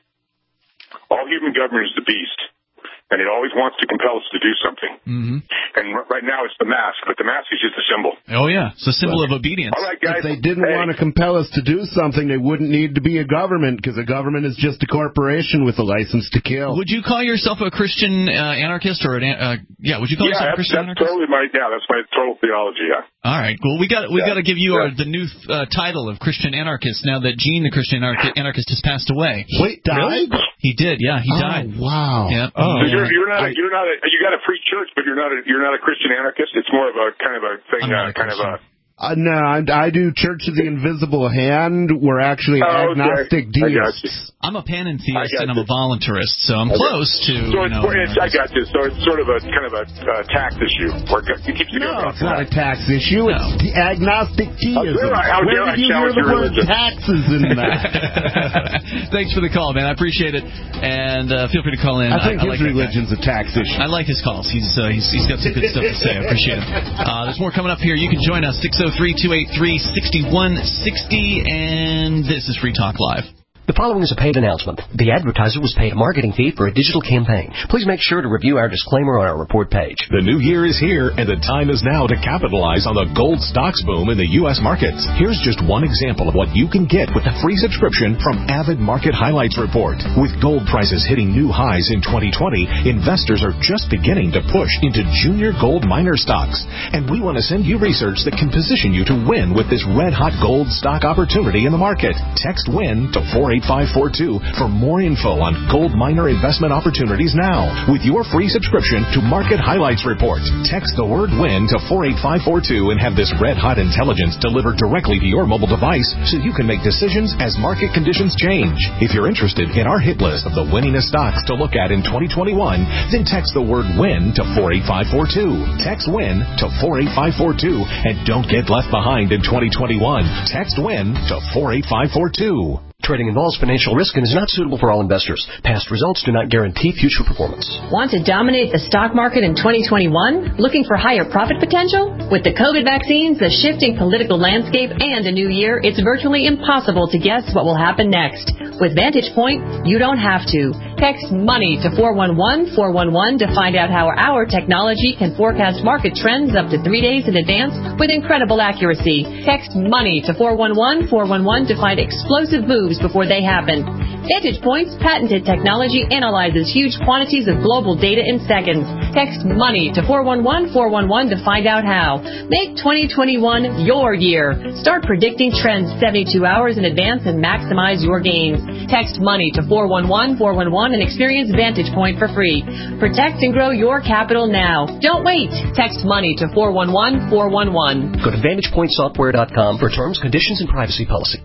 All human government is the beast, and it always wants to compel us to do something. Mm-hmm. And right now it's the mask, but the mask is just a symbol. Oh, yeah. It's a symbol Well, of obedience. All right, guys. If they didn't Hey. want to compel us to do something, they wouldn't need to be a government, because a government is just a corporation with a license to kill. Would you call yourself a Christian uh, anarchist or an uh, yeah? Would you call Yeah, yourself a that's, Christian that's anarchist? totally my yeah. That's my total theology. Yeah. All right. Well, we got we Yeah. got to give you Yeah. our, the new uh, title of Christian anarchist now that Gene the Christian anarch- anarchist has passed away. Wait, died? He did. Yeah, he Oh, died. wow. Yeah. Oh, So you're, you're not I- a, you're not a, you got a free church, but you're not a you're not a Christian anarchist. It's more of a kind of a thing, I'm not uh, a kind of a. Uh, no, I, I do Church of the Invisible Hand. We're actually Oh, okay. agnostic I got you. deists. I'm a I panentheist got and I'm a voluntarist, so I'm Okay. close to. So you it's, know, it's, I got you. So it's sort of a kind of a uh, tax issue. Or it keeps you No, going it's not a tax issue. No. It's the agnostic deism. dare I- how Where dare I did you hear challenge the your word religion? taxes in that? Thanks for the call, man. I appreciate it, and uh, feel free to call in. I think I, I his like that guy. religion's a tax issue. I like his calls. He's uh, he's, he's got some good stuff to say. I appreciate it. Uh, there's more coming up here. You can join us, six oh three, two eight three, six one six oh, and this is Free Talk Live. The following is a paid announcement. The advertiser was paid a marketing fee for a digital campaign. Please make sure to review our disclaimer on our report page. The new year is here, and the time is now to capitalize on the gold stocks boom in the U S markets. Here's just one example of what you can get with a free subscription from Avid Market Highlights Report. With gold prices hitting new highs in twenty twenty, investors are just beginning to push into junior gold miner stocks. And we want to send you research that can position you to win with this red-hot gold stock opportunity in the market. Text WIN to four eight five four two for more info on gold miner investment opportunities now. With your free subscription to Market Highlights Report, text the word WIN to four eight five four two and have this red-hot intelligence delivered directly to your mobile device so you can make decisions as market conditions change. If you're interested in our hit list of the winningest stocks to look at in twenty twenty-one, then text the word WIN to four eight five four two. Text WIN to four eight five four two and don't get left behind in twenty twenty-one. Text WIN to four eight five four two. Trading involves financial risk and is not suitable for all investors. Past results do not guarantee future performance. Want to dominate the stock market in twenty twenty-one? Looking for higher profit potential? With the COVID vaccines, the shifting political landscape, and a new year, it's virtually impossible to guess what will happen next. With Vantage Point, you don't have to. Text MONEY to four one one, four one one to find out how our technology can forecast market trends up to three days in advance with incredible accuracy. Text MONEY to four one one, four one one to find explosive moves before they happen. Vantage Point's patented technology analyzes huge quantities of global data in seconds. Text MONEY to four one one four one one to find out how. Make twenty twenty-one your year. Start predicting trends seventy-two hours in advance and maximize your gains. Text MONEY to four one one four one one and experience Vantage Point for free. Protect and grow your capital now. Don't wait. Text MONEY to four one one four one one. Go to vantage point software dot com for terms, conditions, and privacy policy.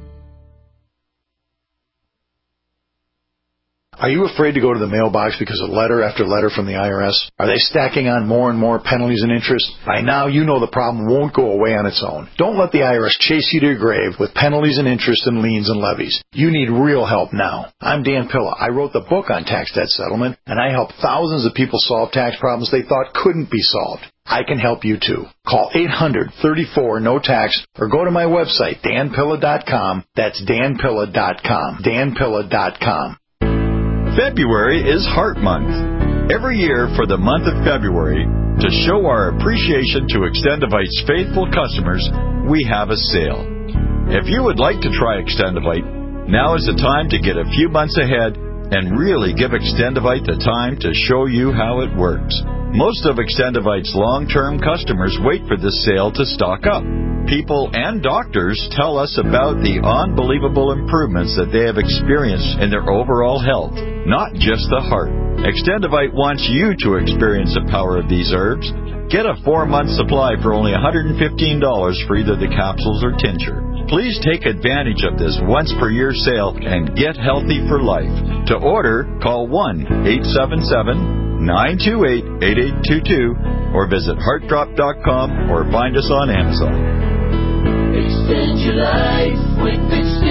Are you afraid to go to the mailbox because of letter after letter from the I R S? Are they stacking on more and more penalties and interest? By now, you know the problem won't go away on its own. Don't let the I R S chase you to your grave with penalties and interest and liens and levies. You need real help now. I'm Dan Pilla. I wrote the book on tax debt settlement, and I help thousands of people solve tax problems they thought couldn't be solved. I can help you too. Call eight hundred thirty-four no tax or go to my website, dan pilla dot com. That's dan pilla dot com. dan pilla dot com. February is Heart Month. Every year for the month of February, to show our appreciation to Extendivite's faithful customers, we have a sale. If you would like to try Extendivite, now is the time to get a few months ahead and really give Extendivite the time to show you how it works. Most of Extendivite's long-term customers wait for this sale to stock up. People and doctors tell us about the unbelievable improvements that they have experienced in their overall health, not just the heart. Extendivite wants you to experience the power of these herbs. Get a four-month supply for only one hundred fifteen dollars for either the capsules or tincture. Please take advantage of this once-per-year sale and get healthy for life. To order, call one eight seven seven nine two eight eight eight two two or visit heart drop dot com or find us on Amazon. Extend your life with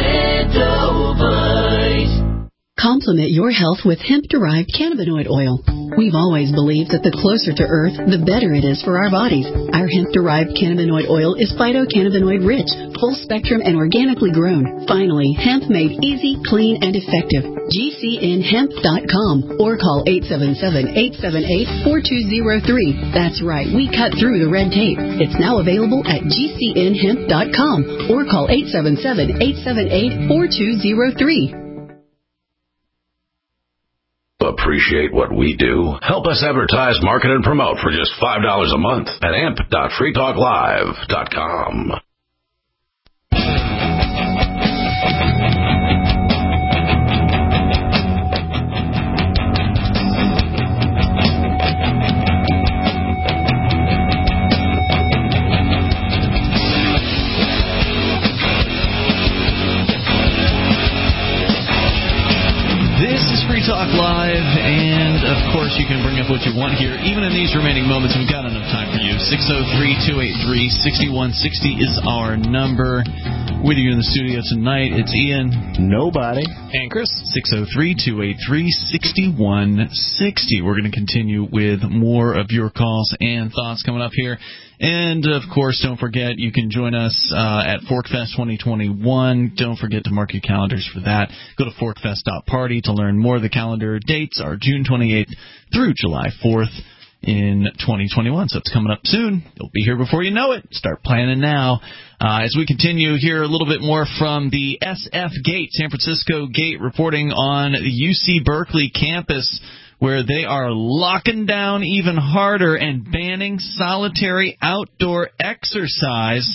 Extendivite. Complement your health with hemp-derived cannabinoid oil. We've always believed that the closer to Earth, the better it is for our bodies. Our hemp-derived cannabinoid oil is phytocannabinoid-rich, full-spectrum, and organically grown. Finally, hemp made easy, clean, and effective. G C N hemp dot com or call eight seven seven, eight seven eight, four two zero three. That's right, we cut through the red tape. It's now available at G C N hemp dot com or call eight seven seven, eight seven eight, four two zero three. Appreciate what we do? Help us advertise, market, and promote for just five dollars a month at amp dot free talk live dot com. Talk Live, and of course you can bring up what you want here. Even in these remaining moments, we've got enough time for you. six oh three, two eight three, six one six oh is our number. With you in the studio tonight, it's Ian. Nobody. And Chris. six oh three, two eight three, six one six oh. We're going to continue with more of your calls and thoughts coming up here. And, of course, don't forget, you can join us uh, at ForkFest twenty twenty-one. Don't forget to mark your calendars for that. Go to forkfest dot party to learn more. The calendar dates are June twenty-eighth through July fourth in twenty twenty-one. So it's coming up soon. It'll be here before you know it. Start planning now. Uh, as we continue, hear a little bit more from the S F Gate, San Francisco Gate, reporting on the U C Berkeley campus, where they are locking down even harder and banning solitary outdoor exercise.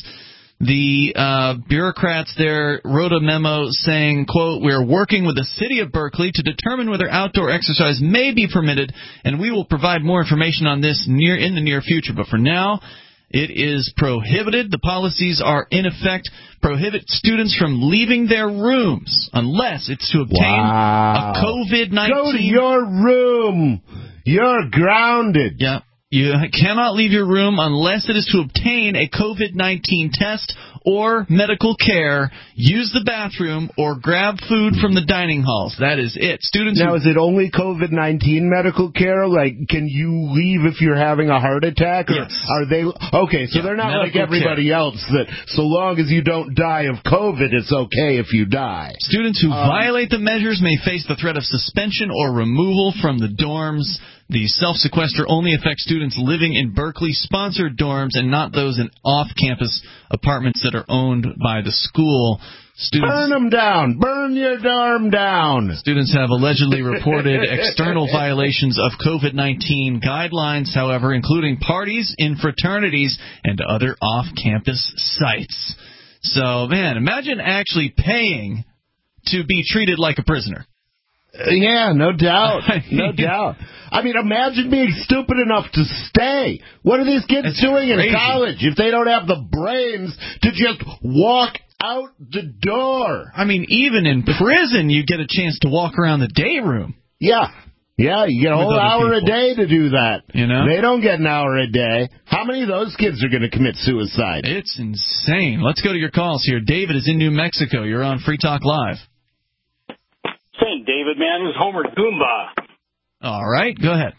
The uh, bureaucrats there wrote a memo saying, quote, "We're working with the city of Berkeley to determine whether outdoor exercise may be permitted, and we will provide more information on this near in the near future. But for now, it is prohibited. The policies are in effect, prohibit students from leaving their rooms unless it's to obtain wow. a COVID nineteen. Go to your room. You're grounded. Yeah. You cannot leave your room unless it is to obtain a COVID nineteen test or medical care, use the bathroom, or grab food from the dining halls. That is it. Students. Now, who, is it only COVID nineteen medical care? Like, can you leave if you're having a heart attack? Or yes. Are they okay? So yeah, they're not like everybody care. else that so long as you don't die of COVID, it's okay if you die. Students who um, violate the measures may face the threat of suspension or removal from the dorms. The self-sequester only affects students living in Berkeley-sponsored dorms and not those in off-campus apartments that are owned by the school. Students, Burn them down. Burn your dorm down. Students have allegedly reported external violations of COVID nineteen guidelines, however, including parties in fraternities and other off-campus sites. So, man, imagine actually paying to be treated like a prisoner. Uh, yeah, no doubt. No doubt. I mean, imagine being stupid enough to stay. What are these kids That's doing crazy. in college if they don't have the brains to just walk out the door? I mean, even in prison, you get a chance to walk around the day room. Yeah. Yeah, you get a With whole other hour people. a day to do that. You know? They don't get an hour a day. How many of those kids are going to commit suicide? It's insane. Let's go to your calls here. David is in New Mexico. You're on Free Talk Live. Saint David, man, it was Homer Goomba. All right, go ahead.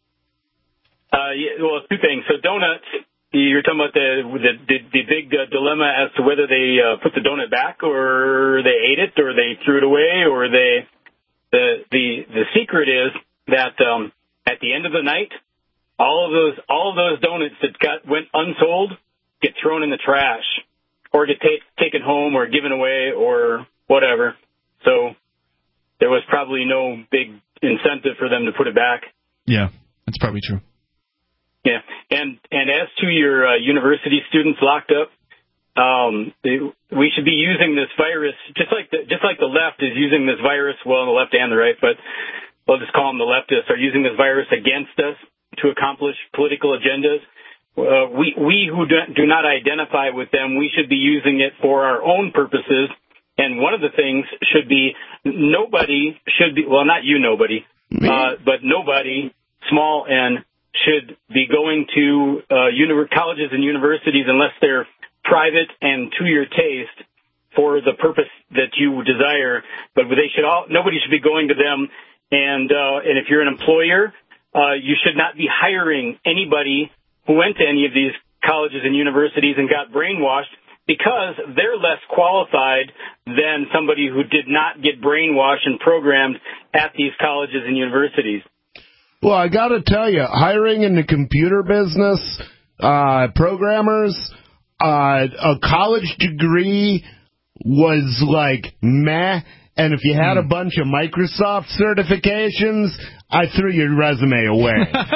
Uh, yeah, well, two things. So donuts, you're talking about the the, the, the big uh, dilemma as to whether they uh, put the donut back or they ate it or they threw it away or they. The the the secret is that um, at the end of the night, all of those all of those donuts that got went unsold get thrown in the trash or get take, taken home or given away or whatever. So there was probably no big incentive for them to put it back. Yeah, that's probably true. Yeah, and and as to your uh, university students locked up, um, they, we should be using this virus just like the just like the left is using this virus. Well, the left and the right, but we'll just call them the leftists are using this virus against us to accomplish political agendas. Uh, we we who do, do not identify with them, we should be using it for our own purposes. And one of the things should be nobody should be, well, not you, nobody, uh, but nobody, small n, should be going to uh, uni- colleges and universities unless they're private and to your taste for the purpose that you desire. But they should all, nobody should be going to them. And uh, and if you're an employer, uh, you should not be hiring anybody who went to any of these colleges and universities and got brainwashed, because they're less qualified than somebody who did not get brainwashed and programmed at these colleges and universities. Well, I got to tell you, hiring in the computer business, uh, programmers, uh, a college degree was like meh. And if you had a bunch of Microsoft certifications, I threw your resume away.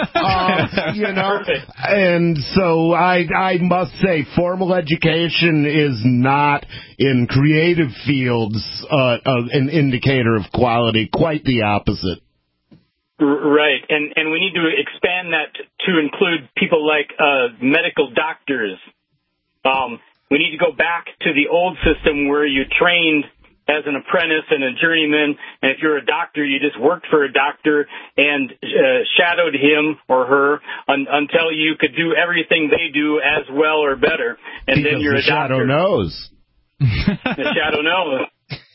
uh, you know, and so I I must say, formal education is not in creative fields uh, uh, an indicator of quality. Quite the opposite. Right, and and we need to expand that to include people like uh, medical doctors. Um, we need to go back to the old system where you trained as an apprentice and a journeyman, and if you're a doctor, you just worked for a doctor and uh, shadowed him or her un- until you could do everything they do as well or better, and because then you're the a doctor. shadow knows. The shadow knows.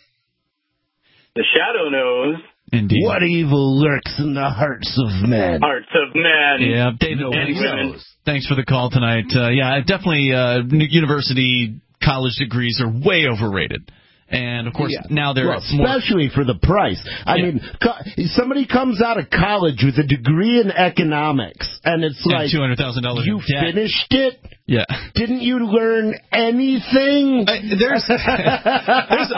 The shadow knows. Indeed. What evil lurks in the hearts of men? Hearts of men. Yeah, David, and thanks, women. thanks for the call tonight. Uh, yeah, definitely uh, university college degrees are way overrated. And, of course, yeah. now they're well, more... especially for the price. I yeah. mean, co- somebody comes out of college with a degree in economics, and it's and like, two hundred thousand dollars you in debt. finished it? Yeah. Didn't you learn anything? I, there's, there's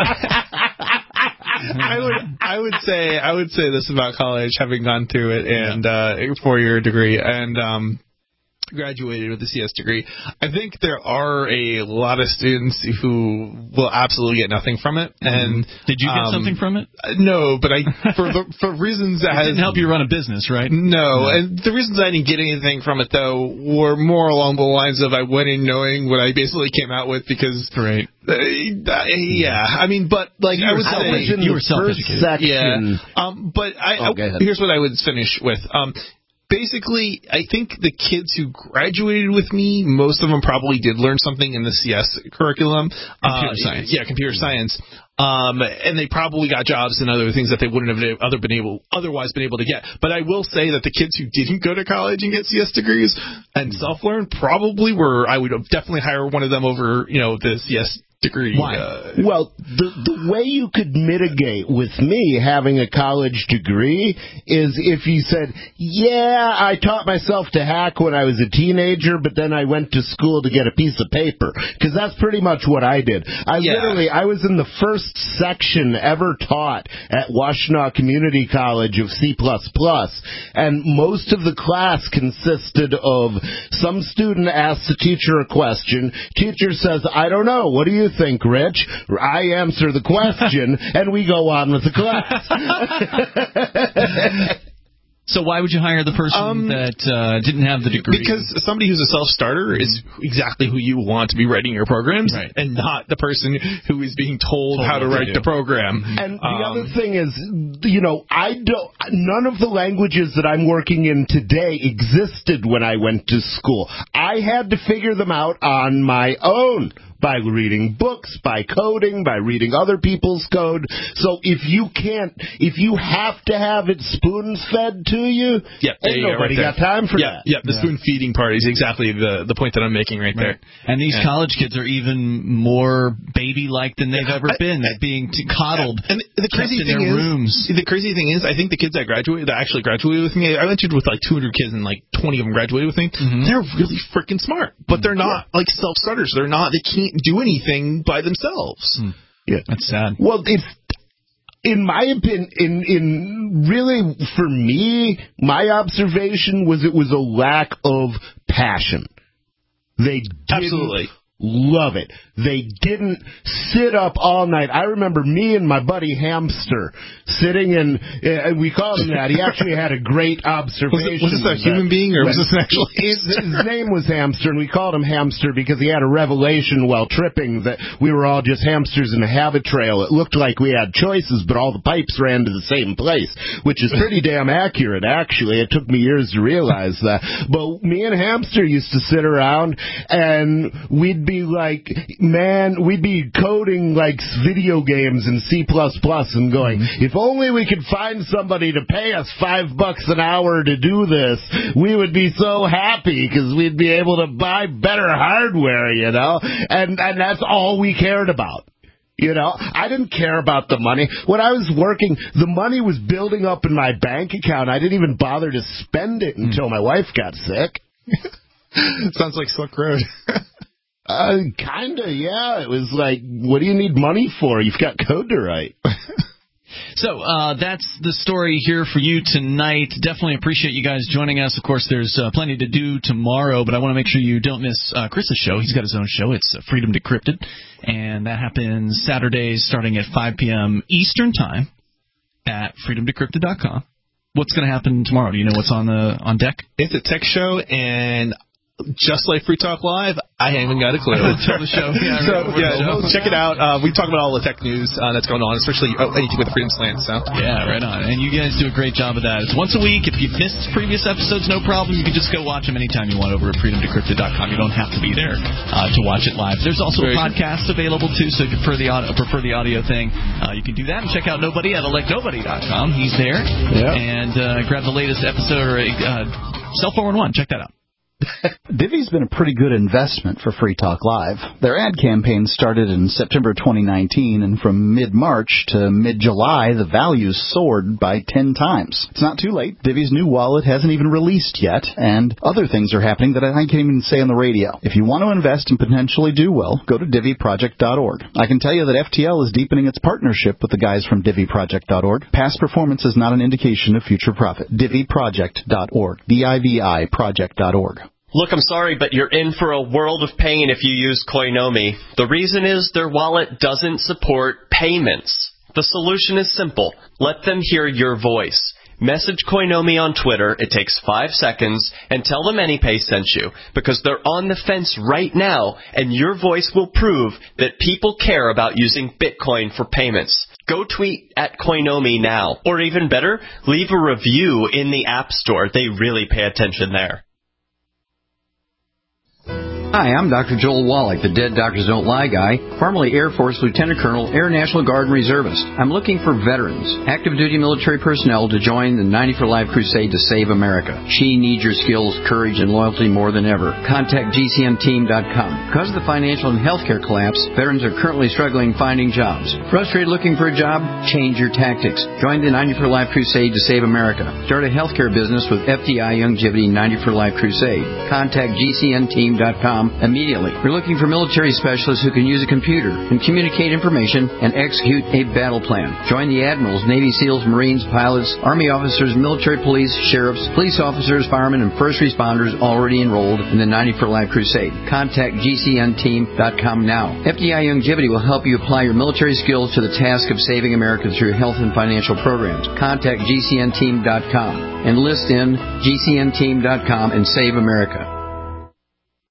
I would I would say I would say this about college, having gone through it and uh, four year degree and um, graduated with a C S degree. I think there are a lot of students who will absolutely get nothing from it. And did you get um, something from it? No, but I for the, for reasons that it didn't has, help you run a business, right? No, no, and the reasons I didn't get anything from it though were more along the lines of I went in knowing what I basically came out with because right. Uh, yeah, I mean, but like you I would say, say, you were self-educated. Yeah, um, but I, oh, I here's what I would finish with. Um, Basically, I think the kids who graduated with me, most of them probably did learn something in the C S curriculum. Computer uh, science. Yeah, computer science. Um, and they probably got jobs and other things that they wouldn't have other been able, otherwise been able to get. But I will say that the kids who didn't go to college and get C S degrees and self-learn probably were, I would definitely hire one of them over, you know, the C S degree. Why? Uh, well, the the way you could mitigate with me having a college degree is if you said, yeah, I taught myself to hack when I was a teenager, but then I went to school to get a piece of paper. Because that's pretty much what I did. I yeah. literally, I was in the first section ever taught at Washtenaw Community College of C plus plus, and most of the class consisted of some student asks the teacher a question, teacher says, I don't know, what do you think, Rich? I answer the question, and we go on with the class. So why would you hire the person um, that uh, didn't have the degree? Because somebody who's a self-starter mm-hmm. is exactly who you want to be writing your programs, right. and not the person who is being told, told how to write the program. And um, the other thing is, you know, I don't. None of the languages that I'm working in today existed when I went to school. I had to figure them out on my own. By reading books, by coding, by reading other people's code. So if you can't, if you have to have it spoon-fed to you, yep, ain't nobody right got time for yep, that. Yeah, the yeah. spoon-feeding part is exactly the, the point that I'm making right, right. there. And these yeah. college kids are even more baby-like than they've ever I, been, I, being t- coddled, and the crazy in thing their is, rooms. The crazy thing is, I think the kids that graduated, that actually graduated with me, I lectured with like two hundred kids and like twenty of them graduated with me. Mm-hmm. They're really freaking smart, but they're not yeah. like self-starters. They're not, they can't do anything by themselves. Hmm. Yeah, that's sad. Well, it's in my opinion, in in really for me, my observation was it was a lack of passion. They didn't absolutely love it. They didn't sit up all night. I remember me and my buddy Hamster sitting in, uh, we called him that. He actually had a great observation. Was, it, was this a human being or was this an actual his, his name was Hamster, and we called him Hamster because he had a revelation while tripping that we were all just hamsters in a habit trail. It looked like we had choices, but all the pipes ran to the same place, which is pretty damn accurate, actually. It took me years to realize that. But me and Hamster used to sit around, and we'd be like, man, we'd be coding like video games in C plus plus and going, mm-hmm. if only we could find somebody to pay us five bucks an hour to do this, we would be so happy because we'd be able to buy better hardware, you know, and, and that's all we cared about. You know, I didn't care about the money. When I was working, the money was building up in my bank account. I didn't even bother to spend it until mm-hmm. my wife got sick. Sounds like Silk Road. Uh, kinda, yeah. It was like, what do you need money for? You've got code to write. So uh, that's the story here for you tonight. Definitely appreciate you guys joining us. Of course, there's uh, plenty to do tomorrow, but I want to make sure you don't miss uh, Chris's show. He's got his own show. It's uh, Freedom Decrypted, and that happens Saturdays starting at five p.m. Eastern Time at freedom decrypted dot com. What's going to happen tomorrow? Do you know what's on the on deck? It's a tech show, and just like Free Talk Live, I haven't got a clue. Tell the show. Yeah, so, yeah show. Check it out. Uh, we talk about all the tech news uh, that's going on, especially oh, anything with the Freedom Slant. So. Yeah, right on. And you guys do a great job of that. It's once a week. If you've missed previous episodes, no problem. You can just go watch them anytime you want over at freedom decrypted dot com. You don't have to be there uh, to watch it live. There's also Very a podcast true. available, too, so if you prefer the audio, prefer the audio thing, uh, you can do that. And check out Nobody at elect nobody dot com. He's there. Yeah. And uh, grab the latest episode or uh, Cell four one one. Check that out. Divvy's been a pretty good investment for Free Talk Live. Their ad campaign started in September twenty nineteen, and from mid-March to mid-July, the values soared by ten times. It's not too late. Divvy's new wallet hasn't even released yet, and other things are happening that I can't even say on the radio. If you want to invest and potentially do well, go to divvy project dot org. I can tell you that F T L is deepening its partnership with the guys from divvy project dot org. Past performance is not an indication of future profit. divvy project dot org. D I V I project dot org. Look, I'm sorry, but you're in for a world of pain if you use Koinomi. The reason is their wallet doesn't support payments. The solution is simple. Let them hear your voice. Message Koinomi on Twitter, it takes five seconds, and tell them AnyPay sent you, because they're on the fence right now, and your voice will prove that people care about using Bitcoin for payments. Go tweet at Koinomi now. Or even better, leave a review in the App Store. They really pay attention there. Hi, I'm Doctor Joel Wallach, the Dead Doctors Don't Lie guy, formerly Air Force Lieutenant Colonel, Air National Guard and Reservist. I'm looking for veterans, active duty military personnel to join the ninety for Life crusade to save America. She needs your skills, courage, and loyalty more than ever. Contact G C N team dot com. Because of the financial and healthcare collapse, veterans are currently struggling finding jobs. Frustrated looking for a job? Change your tactics. Join the ninety for Life crusade to save America. Start a healthcare business with F D I Youngevity ninety for Life crusade. Contact G C N team dot com immediately. We're looking for military specialists who can use a computer and communicate information and execute a battle plan. Join the admirals, Navy SEALs, Marines, pilots, Army officers, military police, sheriffs, police officers, firemen, and first responders already enrolled in the ninety for Life crusade. Contact G C N team dot com now. F D I Youngevity will help you apply your military skills to the task of saving America through health and financial programs. Contact G C N team dot com. Enlist in G C N team dot com and save America.